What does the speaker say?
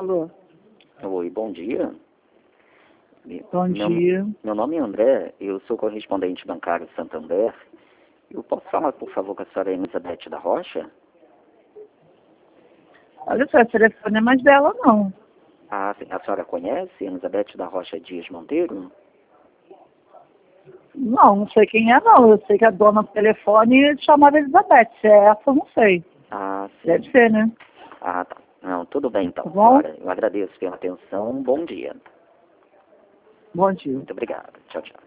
Alô? Oi, bom dia. Bom dia. Meu nome é André, eu sou correspondente bancário Santander. Eu posso falar, por favor, com a senhora Elizabeth da Rocha? Olha só, esse telefone não é mais dela, não. A senhora conhece Elizabeth da Rocha Dias Monteiro? Não sei quem é, não. Eu sei que a dona do telefone chamava Elizabeth. Se é essa, eu não sei. Ah, sim. Deve ser, né? Ah, tá. Não, tudo bem então, Tá bom? senhora. Eu agradeço pela atenção. Bom dia. Bom dia. Muito obrigado. Tchau, tchau.